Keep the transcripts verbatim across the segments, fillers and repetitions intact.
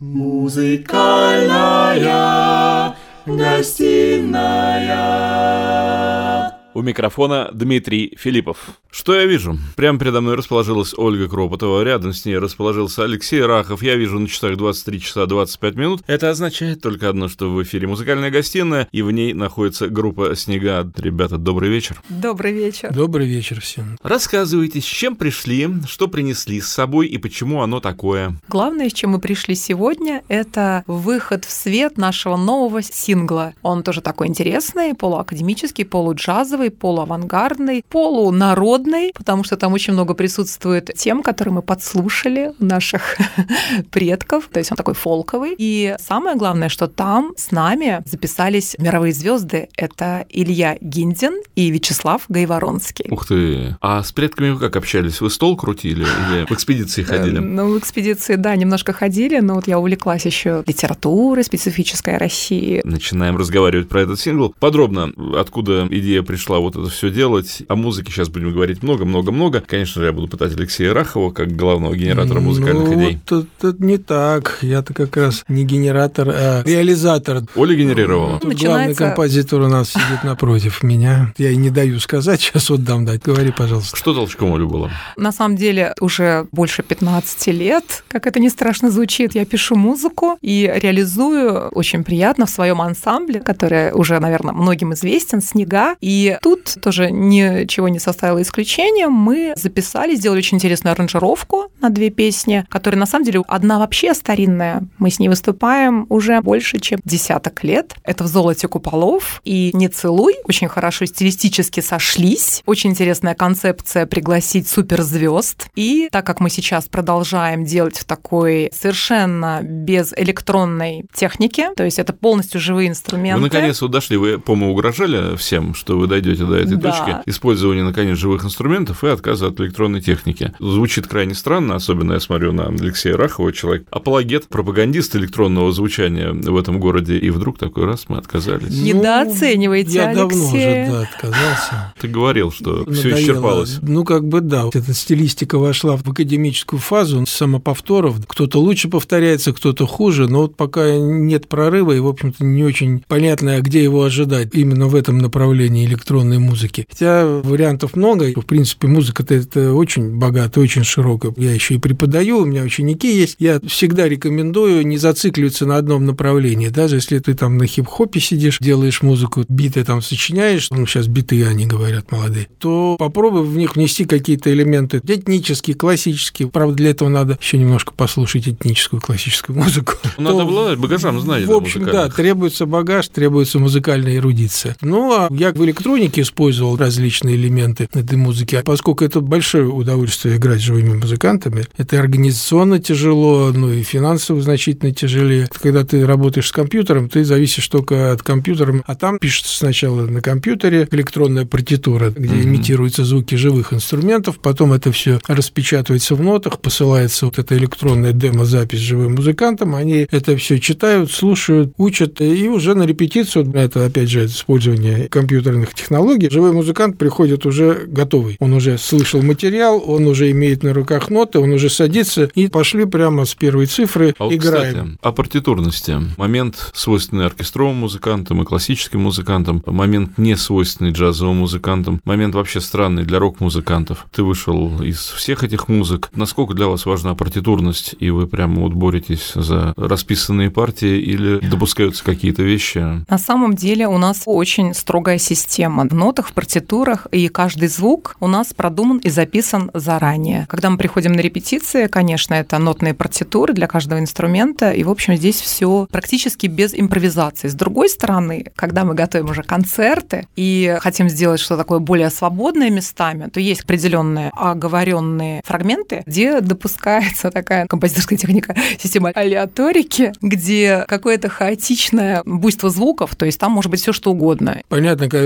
Музыкальная гостиная. У микрофона Дмитрий Филиппов. Что я вижу? Прямо передо мной расположилась Ольга Кропотова, рядом с ней расположился Алексей Рахов. Я вижу на часах двадцать три часа двадцать пять минут. Это означает только одно, что в эфире музыкальная гостиная, и в ней находится группа «Снега». Ребята, добрый вечер. Добрый вечер. Добрый вечер всем. Рассказывайте, с чем пришли, что принесли с собой и почему оно такое. Главное, с чем мы пришли сегодня, это выход в свет нашего нового сингла. Он тоже такой интересный, полуакадемический, полуджазовый, полуавангардный, полународный, потому что там очень много присутствует тем, которые мы подслушали у наших предков, то есть он такой фолковый. И самое главное, что там с нами записались мировые звезды. Это Илья Гиндин и Вячеслав Гайворонский. Ух ты! А с предками вы как общались? Вы стол крутили или в экспедиции ходили? Ну, в экспедиции, да, немножко ходили, но вот я увлеклась еще литературой специфической России. Начинаем разговаривать про этот сингл. Подробно, откуда идея пришла вот это все делать. О музыке сейчас будем говорить много-много-много. Конечно же, я буду пытать Алексея Рахова, как главного генератора музыкальных ну, идей. Вот это не так. Я-то как раз не генератор, а реализатор. Оля генерировала. Тут Начинается... главный композитор у нас сидит напротив меня. Я и не даю сказать, сейчас вот дам дать. Говори, пожалуйста. Что толчком, Оля, было? На самом деле, уже больше пятнадцати лет, как это ни страшно звучит, я пишу музыку и реализую очень приятно в своем ансамбле, который уже, наверное, многим известен, «Снега». И тут тоже ничего не составило исключением. Мы записали, сделали очень интересную аранжировку на две песни, которые, на самом деле, одна вообще старинная. Мы с ней выступаем уже больше, чем десяток лет. Это «В золоте куполов» и «Не целуй». Очень хорошо стилистически сошлись. Очень интересная концепция пригласить суперзвезд. И так как мы сейчас продолжаем делать в такой совершенно без электронной техники, то есть это полностью живые инструменты. Вы наконец-то дошли, вы, по-моему, угрожали всем, что вы дойдете до этой да. точки использования, наконец, живых инструментов и отказа от электронной техники. Звучит крайне странно, особенно я смотрю на Алексея Рахова, человек апологет, пропагандист электронного звучания в этом городе, и вдруг такой раз мы отказались. Недооценивайте, я Алексей. давно уже, да, отказался. Ты говорил, что все Надоело. исчерпалось. Ну, как бы да. Эта стилистика вошла в академическую фазу самоповторов. Кто-то лучше повторяется, кто-то хуже, но вот пока нет прорыва, и, в общем-то, не очень понятно, где его ожидать именно в этом направлении электронной музыки. Хотя вариантов много. В принципе, музыка-то это очень богатая, очень широкая. Я еще и преподаю, у меня ученики есть. Я всегда рекомендую не зацикливаться на одном направлении. Даже если ты там на хип-хопе сидишь, делаешь музыку, биты там сочиняешь, ну, сейчас биты они говорят молодые, то попробуй в них внести какие-то элементы этнические, классические. Правда, для этого надо еще немножко послушать этническую классическую музыку. Надо обладать багажом знаний. В общем, да, требуется багаж, требуется музыкальная эрудиция. Ну, а я в электронике использовал различные элементы этой музыки, а поскольку это большое удовольствие играть с живыми музыкантами, это организационно тяжело, ну и финансово значительно тяжелее. Когда ты работаешь с компьютером, ты зависишь только от компьютера, а там пишется сначала на компьютере электронная партитура, где mm-hmm. имитируются звуки живых инструментов, потом это все распечатывается в нотах, посылается вот эта электронная демо-запись живым музыкантам, они это все читают, слушают, учат, и уже на репетицию, это опять же использование компьютерных технологий, живой музыкант приходит уже готовый. Он уже слышал материал, он уже имеет на руках ноты, он уже садится, и пошли прямо с первой цифры, а вот, играем. Кстати, о партитурности. Момент, свойственный оркестровым музыкантам и классическим музыкантам, момент, не свойственный джазовым музыкантам, момент вообще странный для рок-музыкантов. Ты вышел из всех этих музык. Насколько для вас важна партитурность, и вы прямо вот боретесь за расписанные партии, или допускаются какие-то вещи? На самом деле у нас очень строгая система в нотах, в партитурах, и каждый звук у нас продуман и записан заранее. Когда мы приходим на репетиции, конечно, это нотные партитуры для каждого инструмента, и, в общем, здесь все практически без импровизации. С другой стороны, когда мы готовим уже концерты и хотим сделать что-то такое более свободное местами, то есть определенные оговоренные фрагменты, где допускается такая композиторская техника, система алеаторики, где какое-то хаотичное буйство звуков, то есть там может быть все что угодно. Понятно, когда играет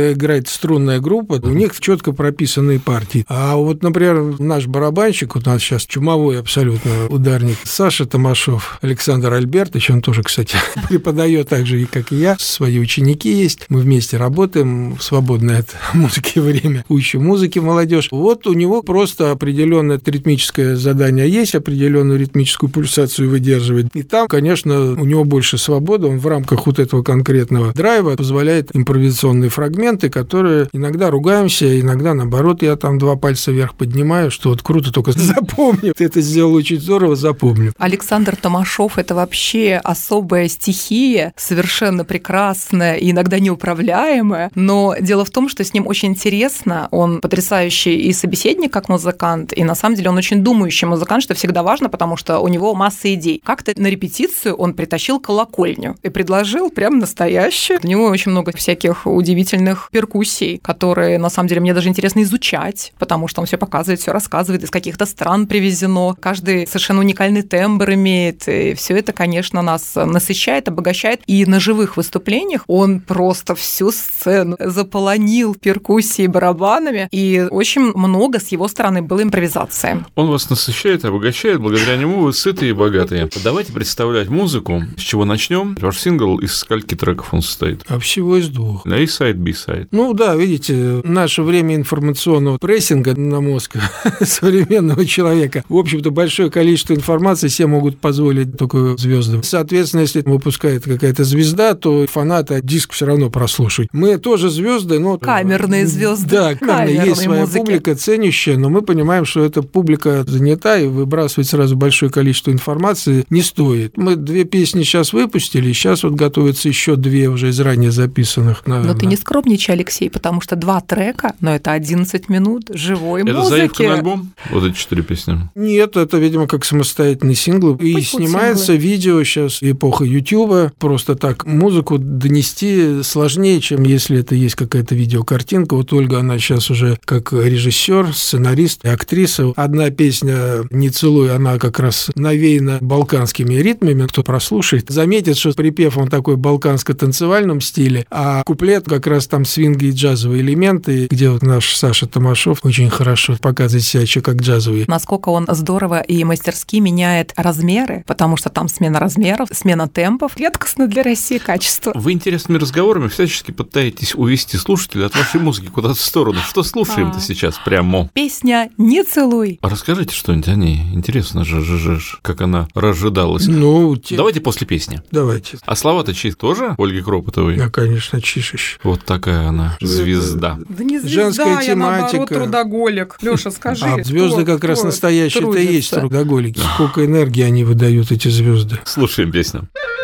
это струнная группа, у них четко прописанные партии. А вот, например, наш барабанщик, вот у нас сейчас чумовой абсолютно ударник, Саша Томашов, Александр Альбертович, он тоже, кстати, преподает так же, как и я, свои ученики есть, мы вместе работаем в свободное от музыки время, учим музыке молодежь. Вот у него просто определенное ритмическое задание есть, определенную ритмическую пульсацию выдерживает. И там, конечно, у него больше свободы, он в рамках вот этого конкретного драйва позволяет импровизационные фрагменты, которые иногда ругаемся, иногда, наоборот, я там два пальца вверх поднимаю, что вот круто, только запомни. Ты это сделал очень здорово, запомню. Александр Томашов – это вообще особая стихия, совершенно прекрасная и иногда неуправляемая, но дело в том, что с ним очень интересно, он потрясающий и собеседник, как музыкант, и на самом деле он очень думающий музыкант, что всегда важно, потому что у него масса идей. Как-то на репетицию он притащил колокольню и предложил прям настоящую. У него очень много всяких удивительных перкуссий, которые, на самом деле, мне даже интересно изучать, потому что он все показывает, все рассказывает, из каких-то стран привезено. Каждый совершенно уникальный тембр имеет, и все это, конечно, нас насыщает, обогащает. И на живых выступлениях он просто всю сцену заполонил перкуссией, барабанами, и очень много с его стороны было импровизации. Он вас насыщает, обогащает, благодаря нему вы сытые и богатые. Давайте представлять музыку. С чего начнем? Ваш сингл из скольки треков он состоит? А всего из двух. На A-сайд, B-сайд. Ну да, видите, наше время информационного прессинга на мозг современного человека. В общем-то, большое количество информации себе могут позволить только звезды. Соответственно, если выпускает какая-то звезда, то фанаты диск все равно прослушают. Мы тоже звезды, но... Камерные звезды. Да, камерные. Есть своя музыки. Публика ценящая, но мы понимаем, что эта публика занята, и выбрасывать сразу большое количество информации не стоит. Мы две песни сейчас выпустили, сейчас вот готовятся еще две уже из ранее записанных. Но ты не скромничай, Алексей, потому что два трека, но это одиннадцать минут живой это музыки. Это заявка на альбом? Вот эти четыре песни? Нет, это, видимо, как самостоятельный сингл. И Пусть снимается синглы. Видео сейчас, эпоха Ютуба. Просто так музыку донести сложнее, чем если это есть какая-то видеокартинка. Вот Ольга, она сейчас уже как режиссер, сценарист и актриса. Одна песня «Не целуй», она как раз навеяна балканскими ритмами. Кто прослушает, заметит, что припев он такой балканско-танцевальном стиле, а куплет как раз там свинги и джазовые элементы, где вот наш Саша Томашов очень хорошо показывает себя еще как джазовый. Насколько он здорово и мастерски меняет размеры, потому что там смена размеров, смена темпов. Редкостно для России качество. Вы интересными разговорами всячески пытаетесь увести слушателя от вашей музыки куда-то в сторону. Что слушаем-то сейчас прямо? Песня «Не целуй». А расскажите что-нибудь о ней. Интересно же, же, же, как она разжидалась. Ну, те... Давайте после песни. Давайте. А слова-то чьи тоже? Ольги Кропотовой? Да, конечно, Чишищ. Вот такая она, звезда. Да не звезда, Женская я наоборот тематика. трудоголик. Лёша, скажи. А звезды кто, как раз кто настоящие-то трудится? есть трудоголики. Сколько энергии они выдают, эти звезды. Слушаем песню.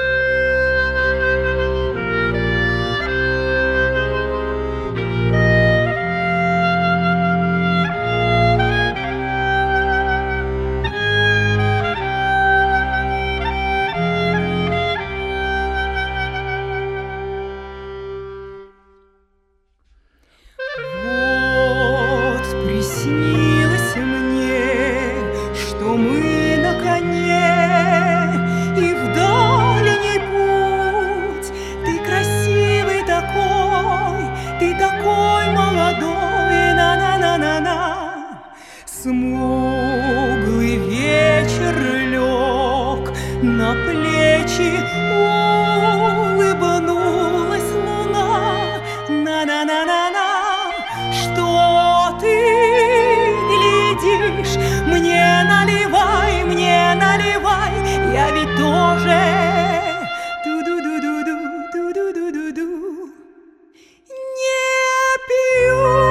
Приснилось мне, что мы на коне, и в дальний путь. Ты красивый такой, ты такой молодой, на-на-на-на-на. Смуглый вечер лег на плечи, улыбнулась луна, на-на-на-на-на. Что ты глядишь? Мне наливай, мне наливай, я ведь тоже ду-ду-ду-ду-ду, ду-ду-ду-ду-ду не пью.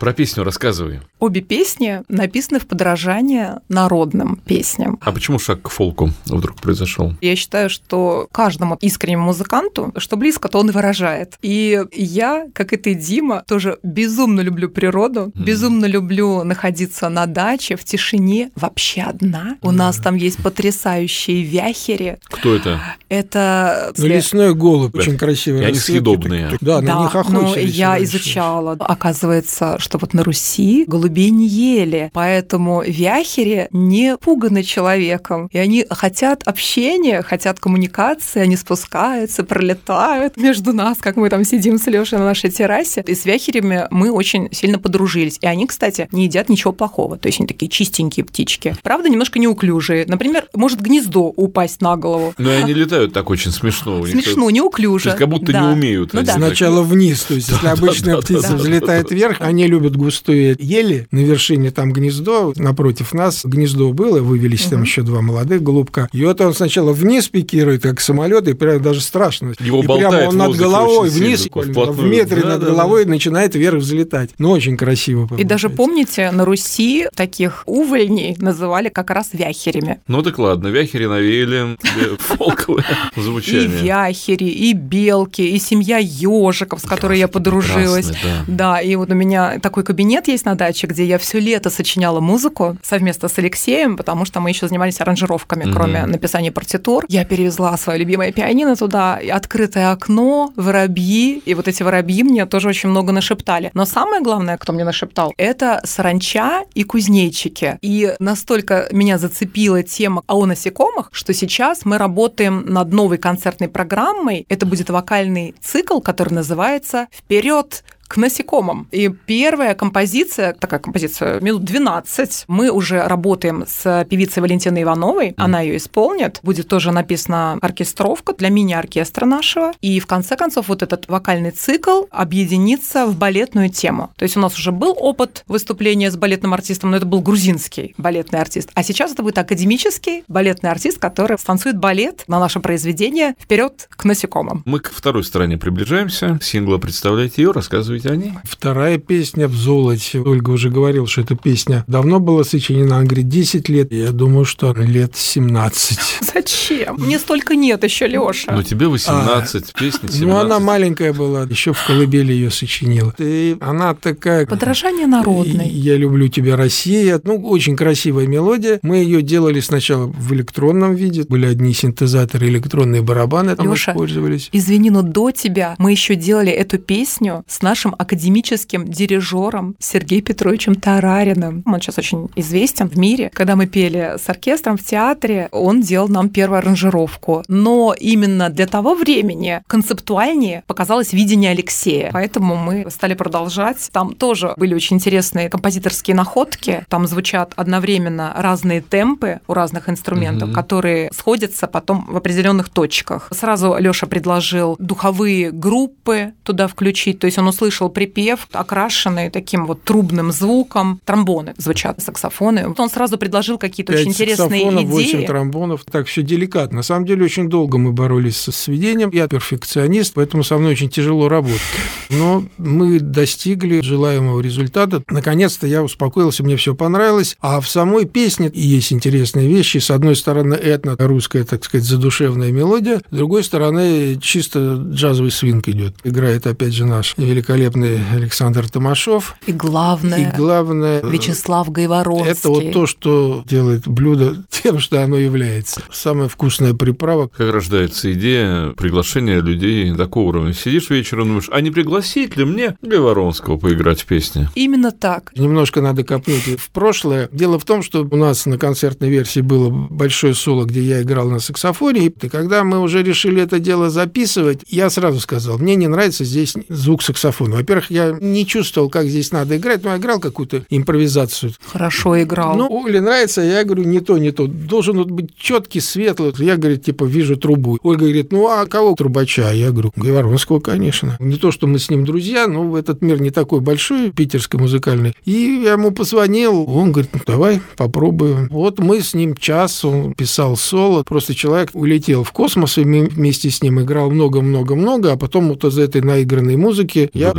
Про песню рассказывай. Обе песни написаны в подражание народным песням. А почему шаг к фолку вдруг произошел? Я считаю, что каждому искреннему музыканту, что близко, то он и выражает. И я, как и ты, Дима, тоже безумно люблю природу, mm. безумно люблю находиться на даче в тишине, вообще одна. Mm. У нас там есть потрясающие вяхери. Кто это? Это... Ну, лесной голубь, очень красивый. И они съедобные. Да, да, на них охотились. но я раньше. изучала. Оказывается, что вот на Руси голубей не ели, поэтому вяхери не пуганы человеком. И они хотят общения, хотят коммуникации, они спускаются, пролетают между нас, как мы там сидим с Лёшей на нашей террасе. И с вяхерями мы очень сильно подружились. И они, кстати, не едят ничего плохого. То есть они такие чистенькие птички. Правда, немножко неуклюжие. Например, может гнездо упасть на голову. Но они летают так очень смешно. Смешно, неуклюже. Как будто да. не умеют. Ну, да. Сначала вниз. То есть, если обычная птица взлетает вверх, они любят густые ели. На вершине там гнездо. Напротив нас гнездо было. Вывелись там еще два молодых голубка. И вот он сначала вниз пикирует, как самолет, и прям даже страшно. Его и болтает прямо он над головой вниз, сильно, в метре да, над да, головой да. начинает вверх взлетать. Ну, очень красиво получается. И даже помните, на Руси таких увольней называли как раз вяхерями. Ну так ладно, вяхери навеяли фолковое звучание. И вяхери, и белки, и семья ежиков, с которой я подружилась. Да. да, и вот у меня такой кабинет есть на даче, где я все лето сочиняла музыку совместно с Алексеем, потому что мы еще занимались аранжировками, mm-hmm. кроме написания партитур. Я перевезла свое любимое пианино туда, и открытое окно, воробьи, и вот эти воробьи мне тоже очень много нашептали. Но самое главное, кто мне нашептал, это саранча и кузнечики. И настолько меня зацепила тема о насекомых, что сейчас мы работаем над новой концертной программой. Это будет вокальный цикл, который называется «Вперед к насекомым». И первая композиция, такая композиция, минут двенадцать, мы уже работаем с певицей Валентиной Ивановой, mm. она ее исполнит, будет тоже написана оркестровка для мини-оркестра нашего, и в конце концов вот этот вокальный цикл объединится в балетную тему. То есть у нас уже был опыт выступления с балетным артистом, но это был грузинский балетный артист, а сейчас это будет академический балетный артист, который станцует балет на наше произведение «Вперед к насекомым». Мы к второй стороне приближаемся. Сингла, представляете ее, рассказывайте о ней. Вторая песня «В золоте». Ольга уже говорила, что эта песня давно была сочинена. Она говорит, десять лет. Я думаю, что лет семнадцать. Зачем? Мне столько нет еще, Лёша. Но тебе восемнадцать, а, песня семнадцать. Ну, она маленькая была, еще в колыбели ее сочинила. И она такая... Подражание народной. «Я люблю тебя, Россия». Ну, очень красивая мелодия. Мы ее делали сначала в электронном виде. Были одни синтезаторы, электронные барабаны там Лёша, использовались. Извини, но до тебя мы еще делали эту песню с нашим академическим дирижером Сергеем Петровичем Тарариным. Он сейчас очень известен в мире. Когда мы пели с оркестром в театре, он делал нам первую аранжировку. Но именно для того времени концептуальнее показалось видение Алексея. Поэтому мы стали продолжать. Там тоже были очень интересные композиторские находки. Там звучат одновременно разные темпы у разных инструментов, mm-hmm. которые сходятся потом в определенных точках. Сразу Лёша предложил духовые группы туда включить. То есть он услышал припев, окрашенный таким вот трубным звуком. Тромбоны звучат, саксофоны. Он сразу предложил какие-то очень интересные идеи. восемь тромбонов. Так все деликатно. На самом деле очень долго мы боролись со сведением. Я перфекционист, поэтому со мной очень тяжело работать. Но мы достигли желаемого результата. Наконец-то я успокоился, мне все понравилось. А в самой песне есть интересные вещи. С одной стороны, этно-русская, так сказать, задушевная мелодия. С другой стороны, чисто джазовый свинг идет. Играет, опять же, наш великолепный Александр Томашов. И главное, и главное Вячеслав Гайворонский. Это вот то, что делает блюдо тем, что оно является. Самая вкусная приправа. Как рождается идея приглашения людей такого уровня? Сидишь вечером, думаешь, а не пригласить ли мне Гайворонского поиграть в песни? Именно так. Немножко надо копнуть в прошлое. Дело в том, что у нас на концертной версии было большое соло, где я играл на саксофоне, и когда мы уже решили это дело записывать, я сразу сказал, мне не нравится здесь звук саксофона. Во-первых, я не чувствовал, как здесь надо играть, но я играл какую-то импровизацию. Хорошо играл. Ну, Оле нравится, я говорю, не то, не то. Должен вот быть четкий, светлый. Я, говорит, типа, вижу трубу. Ольга говорит, ну, а кого трубача? Я говорю, Гайворонского, конечно. Не то, что мы с ним друзья, но этот мир не такой большой, питерский музыкальный. И я ему позвонил, он говорит, ну, давай попробуем. Вот мы с ним час, он писал соло. Просто человек улетел в космос, и мы вместе с ним играл много-много-много, а потом вот из этой наигранной музыки я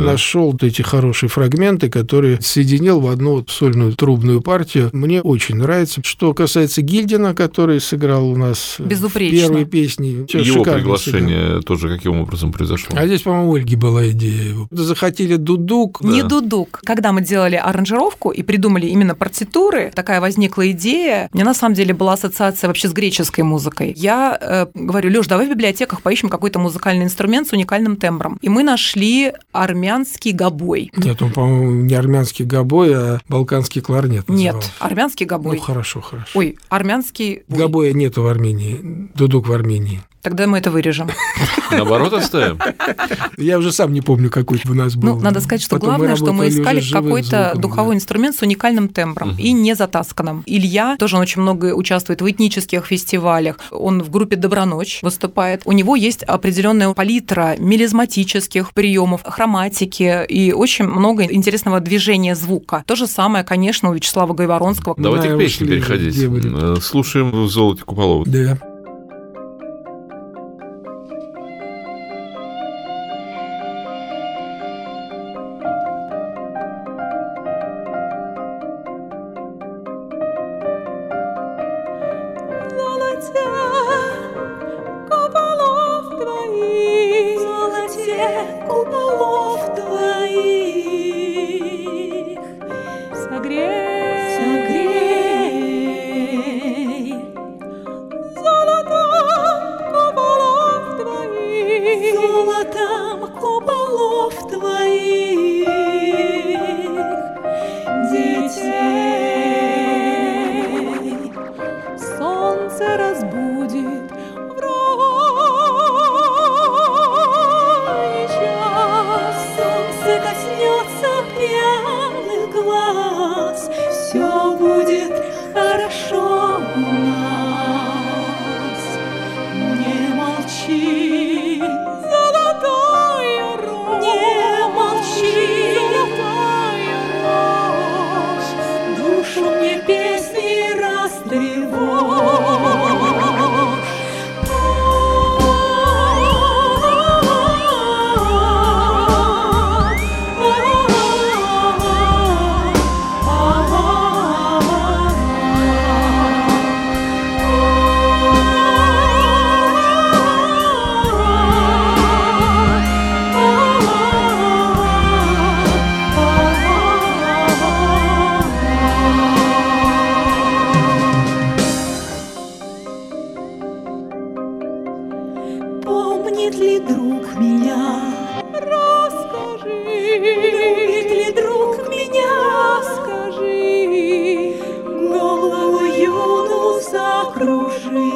да. нашел эти хорошие фрагменты, которые соединил в одну сольную трубную партию. Мне очень нравится. Что касается Гильдина, который сыграл у нас Безупречно. в первой песне. Его приглашение сыграл. Тоже каким образом произошло? А здесь, по-моему, у Ольги была идея. Захотели дудук. Да. Не да. дудук. Когда мы делали аранжировку и придумали именно партитуры, такая возникла идея. У меня на самом деле была ассоциация вообще с греческой музыкой. Я э, говорю: Лёш, давай в библиотеках поищем какой-то музыкальный инструмент с уникальным тембром. И мы нашли армянский гобой. Нет, он, по-моему, не армянский гобой, а балканский кларнет назывался. Нет, армянский гобой. Ну, хорошо, хорошо. Ой, армянский... Гобоя нету в Армении, дудук в Армении. Тогда мы это вырежем. Наоборот оставим? Я уже сам не помню, какой у нас был. Ну, надо сказать, что Потом главное, что мы искали какой-то звуком, духовой да. инструмент с уникальным тембром Угу. и не затасканным. Илья тоже он очень много участвует в этнических фестивалях. Он в группе «Доброночь» выступает. У него есть определенная палитра мелизматических приемов, хроматики и очень много интересного движения звука. То же самое, конечно, у Вячеслава Гайворонского. Давайте Да, к песне ушли, переходить. где были? Слушаем в «Золоте Куполова». Да. Куполов твоих, согрей, согрей, золотом куполов твоих, золотом куполов твоих, детей. Солнце разбудит в рай час, солнце коснется пьяных глаз, все будет хорошо у нас. Не молчи, золотая рожь, не молчи, золотая рожь, душу мне песни растревожь. Помнит ли друг меня? Расскажи. Любит ли друг меня? Скажи. Голову юну закружи.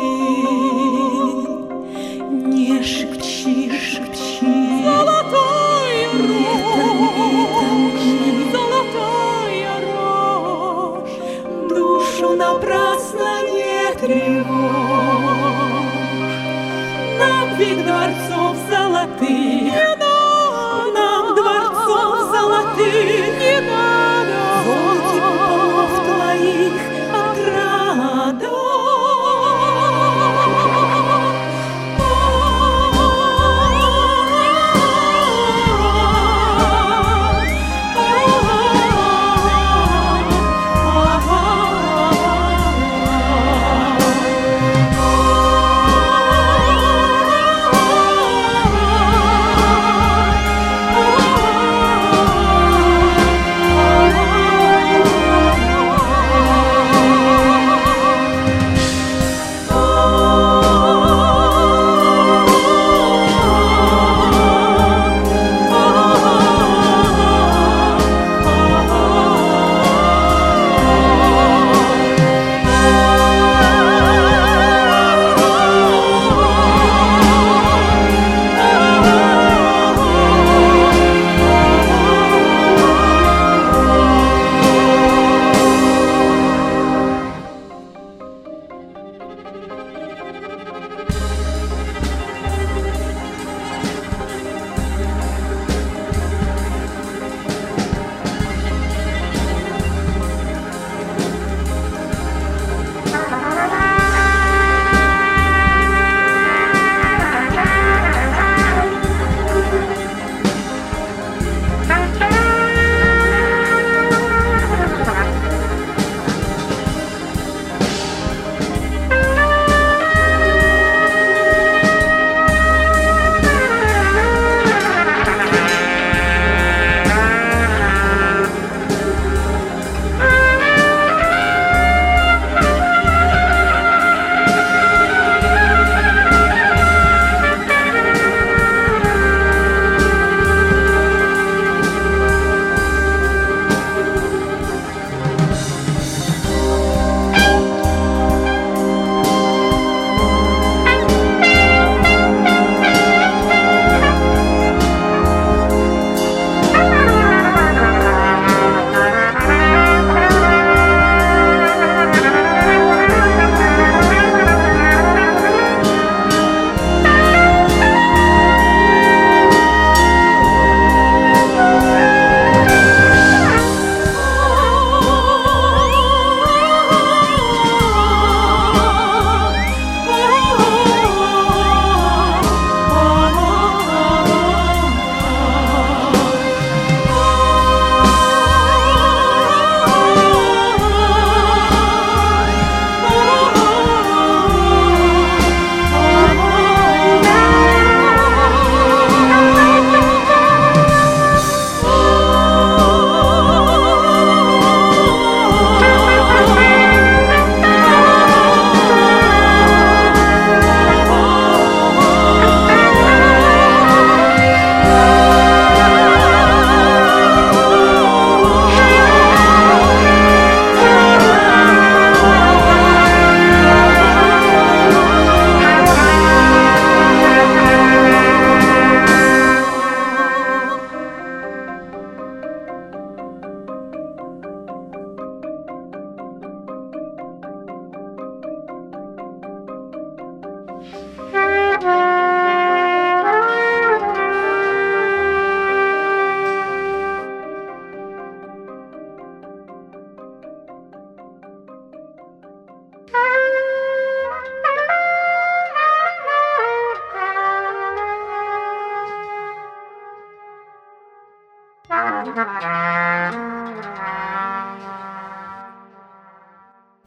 Не шепчи, шепчи. Золотая рожь, золотая рожь, душу напрасно не тревожь. Нам ведь дворцов золотых не надо, нам дворцов золотых не надо, золоте куполов твоих отрада.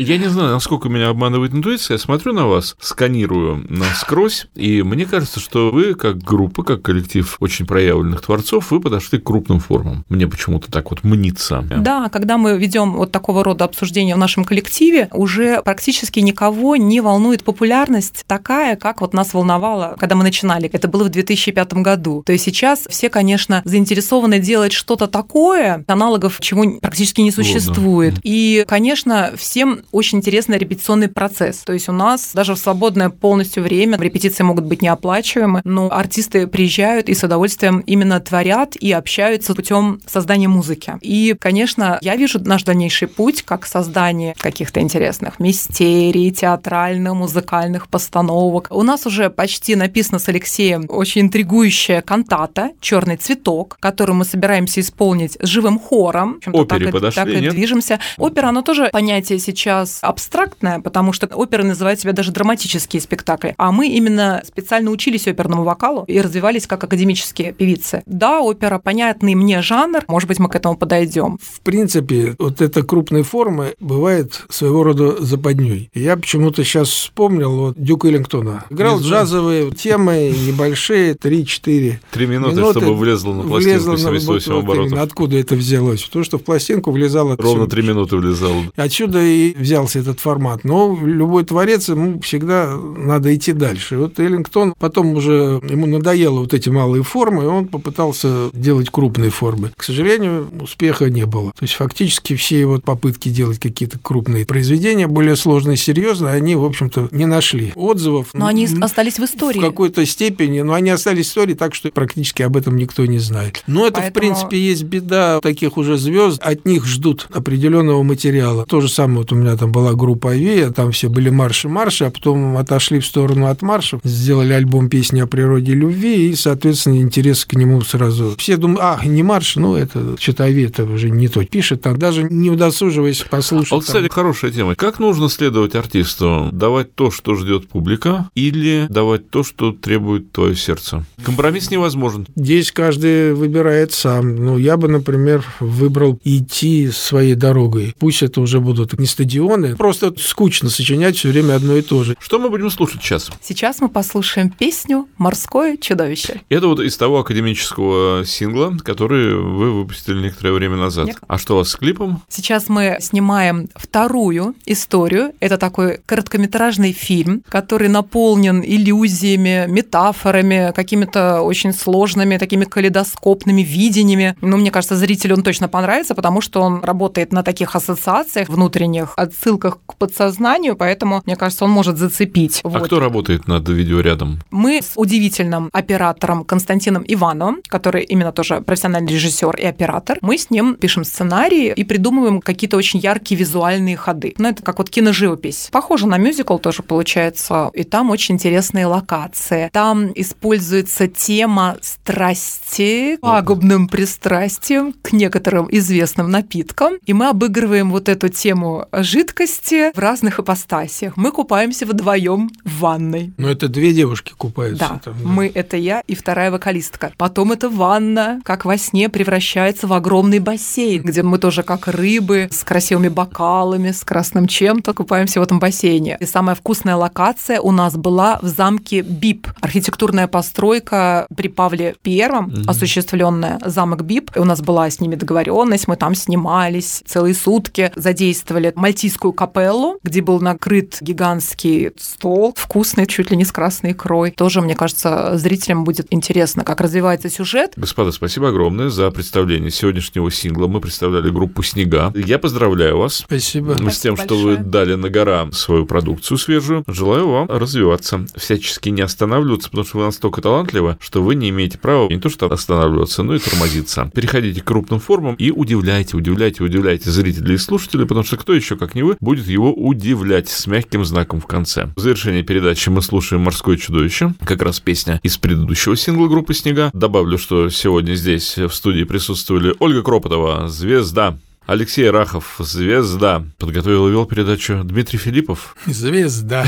Я не знаю, насколько меня обманывает интуиция. Я смотрю на вас, сканирую насквозь, и мне кажется, что вы, как группа, как коллектив очень проявленных творцов, вы подошли к крупным формам. Мне почему-то так вот мнится. Да, когда мы ведем вот такого рода обсуждения в нашем коллективе, уже практически никого не волнует популярность такая, как вот нас волновала, когда мы начинали. Это было в две тысячи пятом году. То есть сейчас все, конечно, заинтересованы делать что-то такое, аналогов чего практически не существует. Вот, да. И, конечно, всем очень интересный репетиционный процесс. То есть у нас даже в свободное полностью время репетиции могут быть неоплачиваемы, но артисты приезжают и с удовольствием именно творят и общаются путем создания музыки. И, конечно, я вижу наш дальнейший путь как создание каких-то интересных мистерий, театральных, музыкальных постановок. У нас уже почти написано с Алексеем очень интригующая кантата «Черный цветок», которую мы собираемся исполнить с живым хором. Опере так подошли, и, так и нет? движемся. Опера, оно тоже понятие сейчас абстрактное, потому что оперы называют себя даже драматические спектакли. А мы именно специально учились оперному вокалу и развивались как академические певицы. Да, опера — понятный мне жанр, может быть, мы к этому подойдем. В принципе, вот эта крупная форма бывает своего рода западней. Я почему-то сейчас вспомнил вот Дюка Эллингтона. Играл джазовые темы небольшие, три-четыре Три минуты, минуты, чтобы влезло на пластинку семьдесят восемь вот оборотов. Именно, откуда это взялось? Потому что в пластинку влезало... Ровно всё. три минуты влезало. Отсюда и взялся этот формат. Но любой творец, ему всегда надо идти дальше. Вот Эллингтон, потом уже ему надоело вот эти малые формы, и он попытался делать крупные формы. К сожалению, успеха не было. То есть фактически все его попытки делать какие-то крупные произведения, более сложные, серьезные, они, в общем-то, не нашли отзывов. Но они остались в истории. В какой-то степени, но они остались в истории так, что практически об этом никто не знает. Но это, Поэтому... в принципе, есть беда таких уже звезд, от них ждут определенного материала. То же самое, вот у меня там была группа «Авея», там все были марши-марши, а потом отошли в сторону от маршев, сделали альбом «Песни о природе и любви», и, соответственно, интерес к нему сразу. Все думают, а, не марш, ну, это что-то «Авея» это уже не то пишет, там даже не удосуживаясь послушать. А вот, кстати, там... хорошая тема. Как нужно следовать артисту? Давать то, что ждет публика, или давать то, что требует твое сердце? Компромисс невозможен. Здесь каждый выбирает сам. Ну, я бы, например, выбрал идти своей дорогой. Пусть это уже будут не стадионы. Просто скучно сочинять все время одно и то же. Что мы будем слушать сейчас? Сейчас мы послушаем песню «Морское чудовище». Это вот из того академического сингла, который вы выпустили некоторое время назад. Нет. А что у вас с клипом? Сейчас мы снимаем вторую историю. Это такой короткометражный фильм, который наполнен иллюзиями, метафорами, какими-то очень сложными, такими калейдоскопными видениями. Ну, мне кажется, зрителю он точно понравится, потому что он работает на таких ассоциациях внутренних, отсылках к подсознанию, поэтому, мне кажется, он может зацепить. А вот. кто работает над видеорядом? Мы с удивительным оператором Константином Ивановым, который именно тоже профессиональный режиссер и оператор, мы с ним пишем сценарии и придумываем какие-то очень яркие визуальные ходы. Ну, это как вот киноживопись. Похоже на мюзикл тоже получается. И там очень интересные локации. Там используется тема страсти, пагубным пристрастием к некоторым известным напиткам. И мы обыгрываем вот эту тему жидкости в разных ипостасях. Мы купаемся вдвоем в ванной. Но это две девушки купаются. Да, там, да. мы — это я и вторая вокалистка. Потом эта ванна, как во сне, превращается в огромный бассейн, где мы тоже как рыбы с красивыми бокалами, с красным чем-то купаемся в этом бассейне. И самая вкусная локация у нас была в замке Бип. Архитектурная постройка при Павле Первом, mm-hmm. осуществленная, замок Бип. И у нас была с ними договоренность, мы там снимались целые сутки, задействовали мальтийскую капеллу, где был накрыт гигантский стол, вкусный, чуть ли не с красной икрой. Тоже, мне кажется, зрителям будет интересно, как развивается сюжет. Господа, спасибо огромное за представление сегодняшнего сингла. Мы представляли группу «Снега». Я поздравляю вас. Спасибо. Спасибо с тем, что большое. вы дали на гора свою продукцию свежую. Желаю вам развиваться, всячески не останавливаться, потому что вы настолько талантливы, что вы не имеете права не то что останавливаться, но и тормозиться. Переходите к крупным формам и удивляйте, удивляйте, удивляйте зрителей и слушателей, потому что кто еще, как не вы, будет его удивлять с мягким знаком в конце. В завершении передачи мы слушаем «Морское чудовище», как раз песня из предыдущего сингла группы «Снега». Добавлю, что сегодня здесь в студии присутствовали Ольга Кропотова, звезда, Алексей Рахов, звезда. Подготовил и вел передачу Дмитрий Филиппов. Звезда.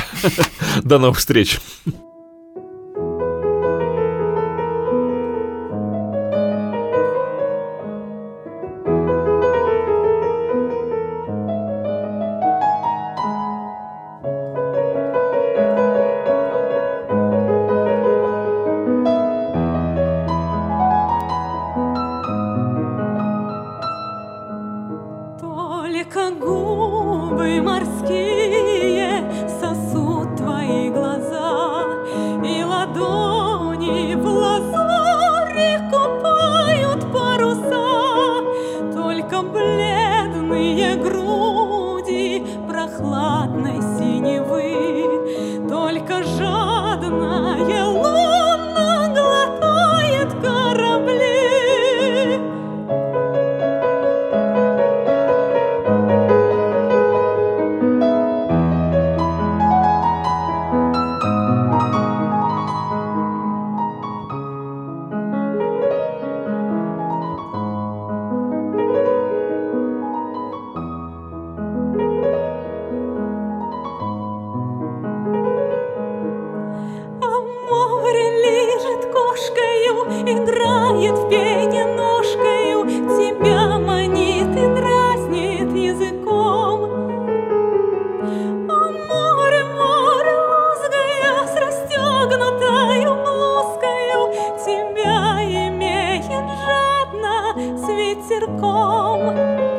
До новых встреч. играет в пене ножкою, тебя манит и дразнит языком. О, море, море, лузгая с расстегнутою блузкою, тебя имеет жадно с ветерком.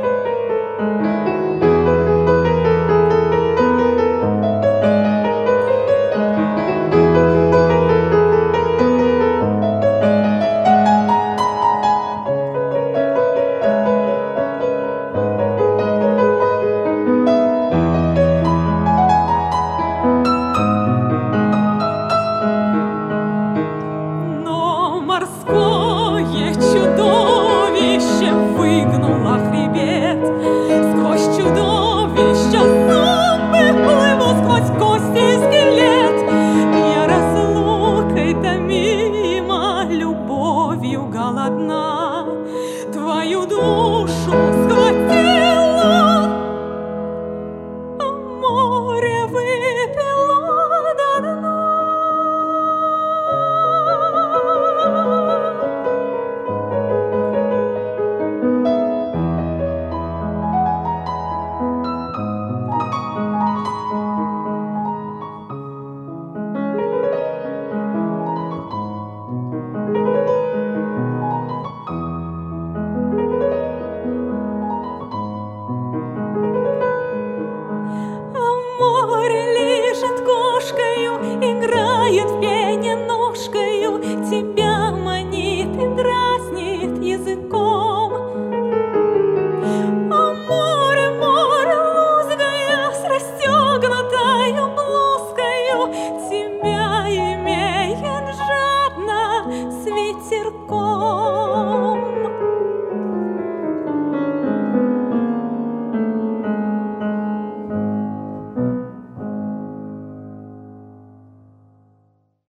Морское чудовище выгнуло хребет. Сквозь чудовище зубы плывут, сквозь кости и скелет. Я разлукой томима, любовью голодна, твою душу схватила, а море выпило до дна. Море лежит кошкою, играет в пене ножкою, тебя манит и дразнит языком. О, море, море, лузгая с расстегнутою блузкою, тебя имеет жадно с ветерком.